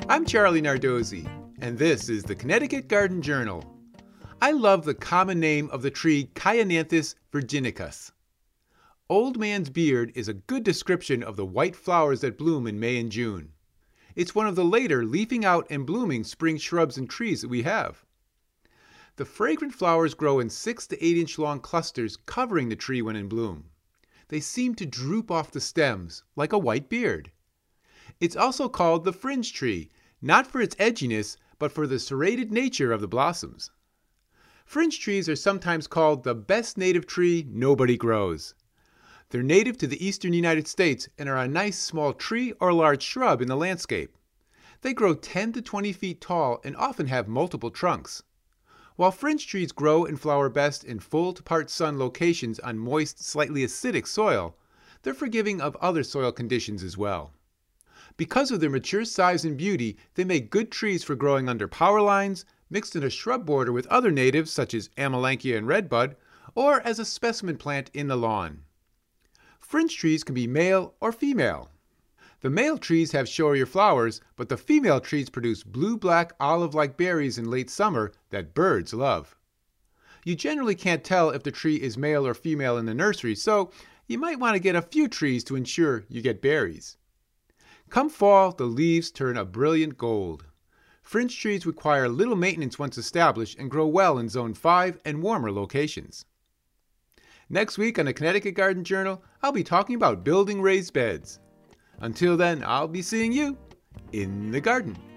I'm Charlie Nardozzi, and this is the Connecticut Garden Journal. I love the common name of the tree Chionanthus virginicus. Old man's beard is a good description of the white flowers that bloom in May and June. It's one of the later leafing out and blooming spring shrubs and trees that we have. The fragrant flowers grow in 6 to 8 inch long clusters covering the tree when in bloom. They seem to droop off the stems like a white beard. It's also called the fringe tree, not for its edginess, but for the serrated nature of the blossoms. Fringe trees are sometimes called the best native tree nobody grows. They're native to the eastern United States and are a nice small tree or large shrub in the landscape. They grow 10 to 20 feet tall and often have multiple trunks. While fringe trees grow and flower best in full to part sun locations on moist, slightly acidic soil, they're forgiving of other soil conditions as well. Because of their mature size and beauty, they make good trees for growing under power lines, mixed in a shrub border with other natives such as Amelanchier and redbud, or as a specimen plant in the lawn. Fringe trees can be male or female. The male trees have showier flowers, but the female trees produce blue-black olive-like berries in late summer that birds love. You generally can't tell if the tree is male or female in the nursery, so you might want to get a few trees to ensure you get berries. Come fall, the leaves turn a brilliant gold. Fringe trees require little maintenance once established and grow well in Zone 5 and warmer locations. Next week on the Connecticut Garden Journal, I'll be talking about building raised beds. Until then, I'll be seeing you in the garden.